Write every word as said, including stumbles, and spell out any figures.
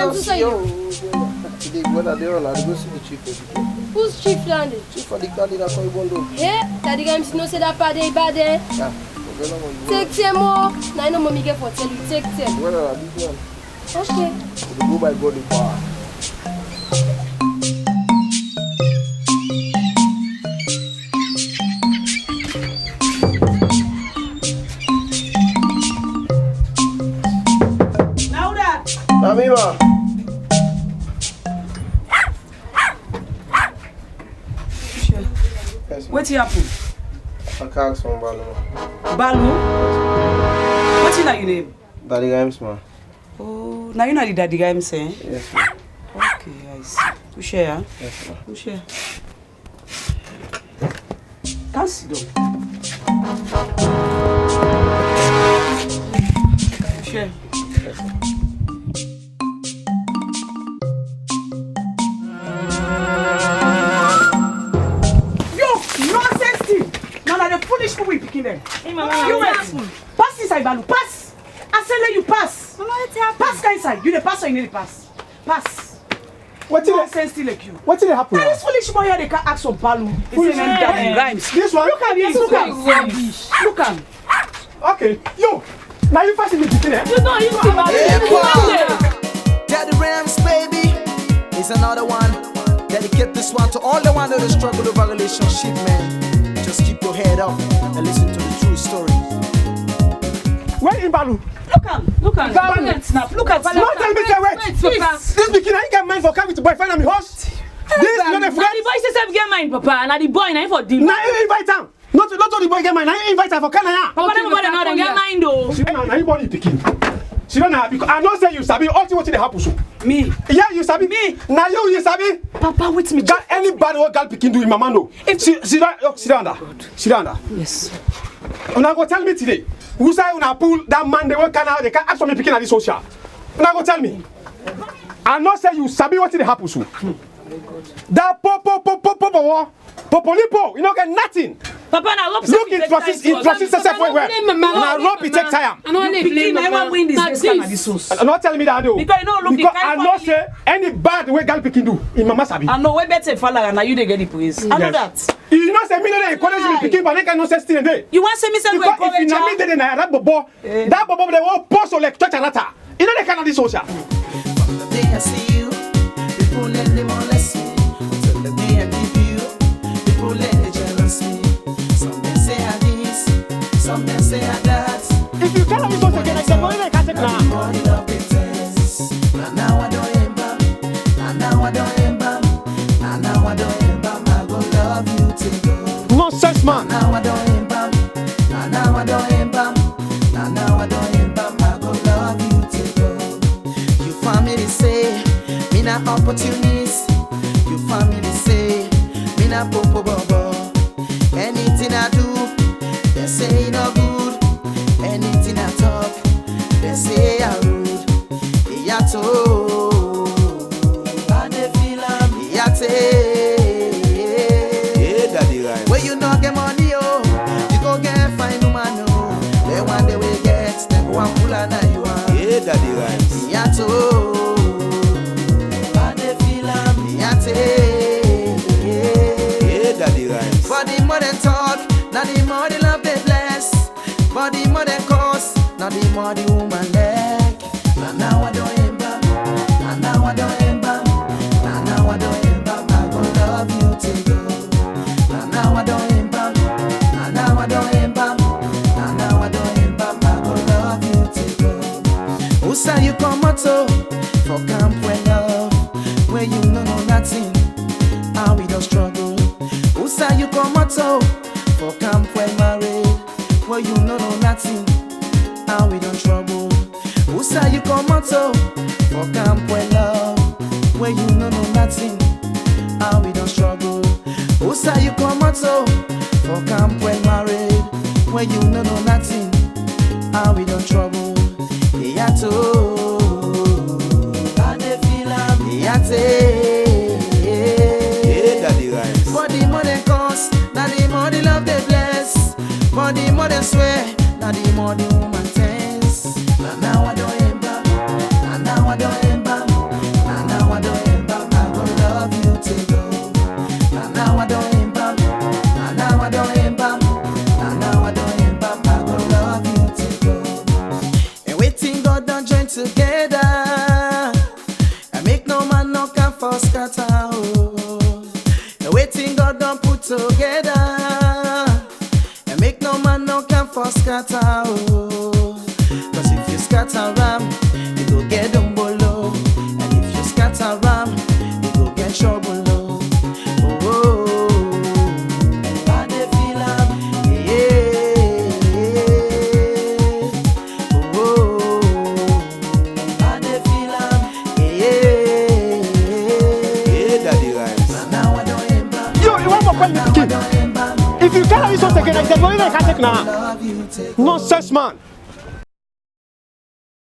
I'm so sorry. Today, when I do all, I go see the chief. Who's chief landed? Chief for the garden, that's why you want to. Yeah, Daddy Games, no say that bad, bad. Yeah. Take ten more. Now I know mommy get for tell you. Take ten. Well, I this one. Okay. We go by God the power. Now that. Namima. What happen? I can't some Balu. Balu? What's your name? Daddy Games, man. Oh, now you know the Daddy Games, eh? Yes, man. Okay, I see. You share? Yes, man. You share? Can't sit down. You share? Yes, man. Foolish people picking them. Hey, Mama, you wait. Pass inside, Balu. Pass. I said let you pass. Mama, what's happening? Pass inside. You the pass or you need the pass? Pass. What did Nonsense still like you? What did happen? Now this foolish boy here they can ask some Balu. Foolish man daddy rhymes. This one? Look at this. Look at. Look at. Okay. Yo. Now you passing the picking there. You know you see Balu. Yeah, Daddy Rams, baby. It's another one. Dedicate this one to all the one that struggle over relationship, man. Just keep your head up and listen to the true story. Where in Balu? Look at. Look at. Look at snap. Look at. No tell me say wait. This bikini I get mine for carry with boyfriend and me host. This not a Now friend. the boy say self get mine, Papa. Now the boy now for dinner. Now you invite him. Not not all the boy get mine. Now you invite her for Canada. Papa never bother now them get mine though. She don't now you born pikin. She don't know because I know say you sabi all the what they happen so. Me. Yeah, you sabi me. Now you you sabi. Papa wait me. Got anybody what girl pikin do in mama no. If she she don't oh, sit down there. Sit down there. Yes. Una go tell me today. Who say una pull that man they work Canada they can ask for me picking at the social. Una go tell me. I know say you sabi what they happen so. That popo popo popo popolipo you don't get nothing. Papa now love Look in process in process yourself where now rope it take time. I don't need blame I want win this race can at the source. I'm not telling me that though. Because you don't look the because kind I know of say any bad way girl picking do in mama sabi. I know we better follow now you dey get the praise. I know Yes. that. You know say me no dey encourage me picking but they can no say still dey. You want say me say go Because if you encourage na me her? dey na that bobo that bobo they will post on like church and later. You know they can at the social. From the day I see you, people let them molest me. Until the day I keep you, people let they jealous me. Some men say I this, some men say I that. If you tell me social again like the money they can take now. Everybody love the test. Now now I don't embalm. Now now I don't embalm. Now now I don't embalm. I go love you till go. Nonsense man. Now I don't embalm. Now now I don't embalm. Now now I don't embalm. I go love you till go. You family say me not opportunist. You family say me not popo bobo. Anything I do, they say no good. Anything I talk, they say I rude. Yeah, to I dey feel am. Yeah, take. Yeah, Daddy Rhymes. When you not get money, oh, you go get fine woman, oh. They want they will get, they go and pull and you are. Yeah, Daddy Rhymes. Yeah, to I dey feel am. Yeah, take. Yeah, Daddy Rhymes. For the more they talk, now the more they love they bless. For the more they cause, now the more the woman like. Now now I don't embalm. Now now I don't embalm. Now now I don't embalm. I go love you till go. Now now I don't embalm. Now now I don't embalm. Now now I don't embalm. I go love you till go. Who say you come out so for camp when love, where you know no nothing, how we don't struggle. Who say you come out so for camp when married, where you know no nothing, how we don't trouble. Who say you come out so for camp when love, where you know no nothing, how we don't struggle. Who say you come out so for camp when married, where you know no nothing, how we don't trouble. Yeah, to I dey feel am. Yeah, take. Yeah, Daddy Rhymes. For the money cost, now the money love they bless. For the money swear, now the money woman tense. Now now I don't embalm. Now now I don't embalm. The waiting God don't put together. And make no man no can for scatter. Oh. Cause if you scatter ram, you go get them below. And if you scatter ram, you go get trouble. Oh, oh, oh. I dey feel am, yeah. Oh, oh, oh. I dey feel am, yeah. Yeah, Daddy Rhymes. Now I don't embark. Yo, you want more call me pikin? If you carry this one again, I said, no, you can't take now. Love you, take Nonsense, man.